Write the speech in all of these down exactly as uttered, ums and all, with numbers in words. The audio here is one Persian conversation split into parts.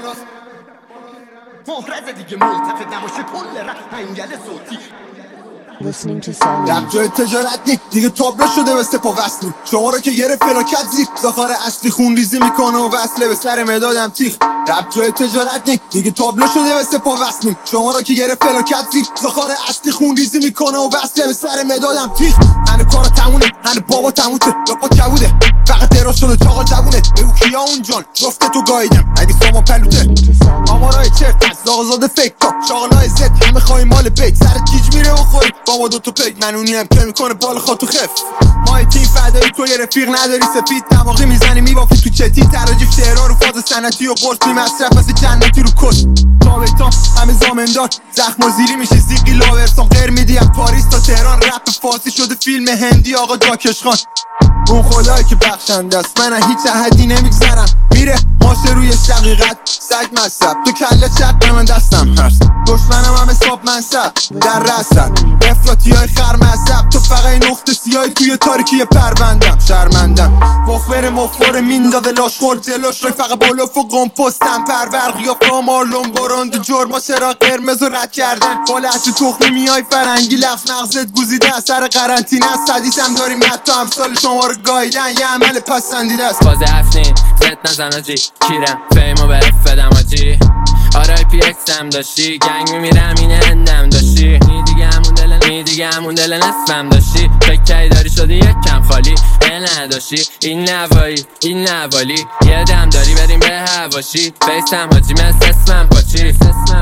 مهرز دیگه ملتفت نباشه کل رفت انگل صوتی. Listening to sound. رب جای تجارت نیک دیگه تابلو شده به سپا وصلی. شما رو که گرفت فلاکت زیر زخار اصلی خون ریزی میکنه و وصله به سر مدادم تیخ. رب جای تجارت نیک دیگه تابلو شده به سپا وصلی. شما رو که گرفت فلاکت زیر زخار اصلی خون ریزی میکنه و وصله به سر مدادم تیخ. هنه کارا تمونه هنه بابا تموته لاپا کبوده فقط دراز شده چاقا جوونه. بگو کیا اون جان رفته تو گایدم اگه سامان پلوته آمارای چرت از آقازاده فکر تا شاغلای زد همه خواهی مال بیت سرت گیج میره و خوری بابا دوتو پیک منونی هم که میکنه بال خواهد تو خف. مای تیم فدایی تو یه رفیق نداری سفید دماغی میزنی میبافی تو چتی تراجیف شعرها رو فاز سنتی و قرص بی مصرف مثل جنتی رو کس تا بیتام همه زامندار زخم و زیری میشه زیقی لاورسان غیر میدیم پاریس تا تهران رپ فارسی شده فیلم هندی آقا جاکش خان. اون خدایی که بخشنده است من هیچ احدی نمیگذرم میره ماشه روی شقیقت سگ مصب تو کله چپ من دستم هست دشمنم هم حساب منصب در رسد افراطی های خرمصب تو فقط نقطه سیاهی توی تاریکی پروندم شرمندم مخبر مخبر میندازه لاش خورد جلوش روی فقط بالوف و گمپستم پرورقی ها فامارلون براند جرما چرا قرمز و رد کردن بالعشی تخمی میای فرنگی لف نغزت گوزیده از سر قرنطینه است حدیث هم داریم حتی همسال شما رو گایدن یه عمل پسندیده است. باز هفتین زد نزن آجی کیرم فیمو به افدم آجی آرای پی اکسم داشتی گنگ میمیرم این هندم داشتی نی دیگه همون دل نی دیگه همون دل نصفم داشتی فکری داری شدی یک کم خالی ال نداشتی این نوایی این نوالی یه دم داری بریم به هواشی فیسم حاجی مثل اسمم پاچی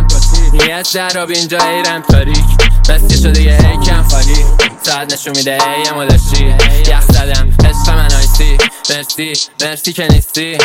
نیت دراب اینجا ایرم تاریک مسکه شده یه هیکم خالی ساعت نشون میده ای ما داشتی یخ زدم عشق من آیسی مرسی مرسی که نیستی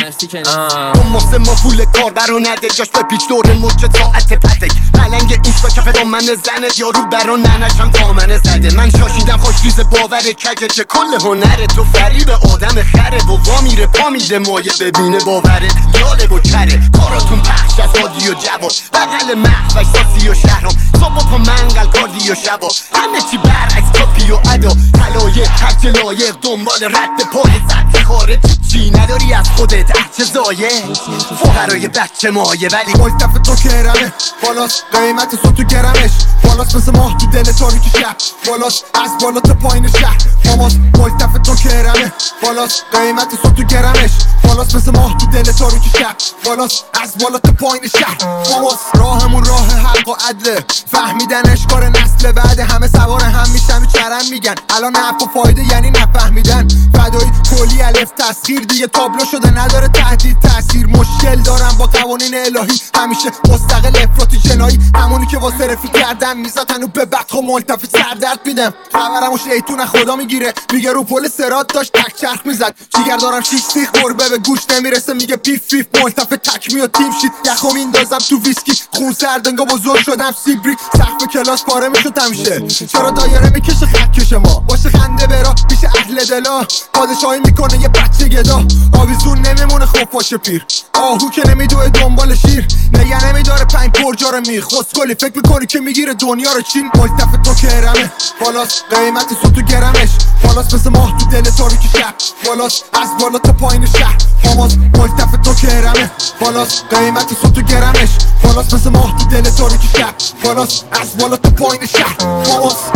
اون محسن ما پول کاربر رو نده جاش به پیچ دور مچه ساعت پتک پلنگ اینستا کف دامن زنت یارو برا ننشم دامنه زده من شاشیدم خوشریز باور کجه چه کل هنره تو فریب آدم خره و وا میره پا میده مایه ببینه باورت یاله و کره کاراتون پخش از هادی و جواد بغل محوش ساسی و شهرام صبح پا منقل کاردی و شبا همه چی برعکس کپی و ادا تلایه هرچه لایق دنبال رد پای سطح خارج چی نداری از خودت احچه زایه فقرای بچه مایه ولی ملتف تو کرمه بالاست قیمت سو تو گرمش بالاست مثل ماه تو دل تاریکی شهر بالاست از بالا تا پایین شهر ماماست ملتف تو کرمه بالاست قیمت سو تو گرمش بالاست مثل ماه تو دل تاریکی شهر بالاست از بالا تا پایین شهر ماماست راهمون راه حق و عدله فهمیدنش کار نسل بعد همه سوار هم میشن و چرن میگن الان نفع و فایده یعنی نفهمیدن فدایی کلی الف تسخیر دیگه تابلو شده نداره تهدید تاثیر مشکل دارم با قوانین الهی همیشه مستقل افراطی جنایی همونی که واسه رفیق کردن میزاتن و به بدخو ملتفی سردرد میدم خبرمو شیطون خدا میگیره میگه رو پل سرات داشت تک چرخ میزد جیگر دارم شیش سیخ گربه به گوش نمیرسه میگه پیف پیف ملتف تکمی و تیم شید یخو میندازم تو ویسکی خون سردنگا بزرگ شدم سیبری سقف کلاس پاره میشد همیشه چرا دایره میکشه خط کشه ما باشه خنده برا پیش اهل دلا پادشاهی میکنه یه بچه گدا آویزون نمیمونه خوب باشه پیر آهو که نمیدوه دنبال شیر نگه نمیداره پنج پرجا رو میخ خسکلی فکر میکنی که میگیره دنیا رو چین ملتف تو کرمه بالاست قیمت سو تو گرمش بالاست مثل ماه تو دل تاریکی شهر بالاست از بالا تا پایین شهر ماماست ملتف تو کرمه بالاست قیمت سو تو گرمش بالاست مثل ماه تو دل تاریکی شهر بالاست از بالا تا پایین شهر ماماست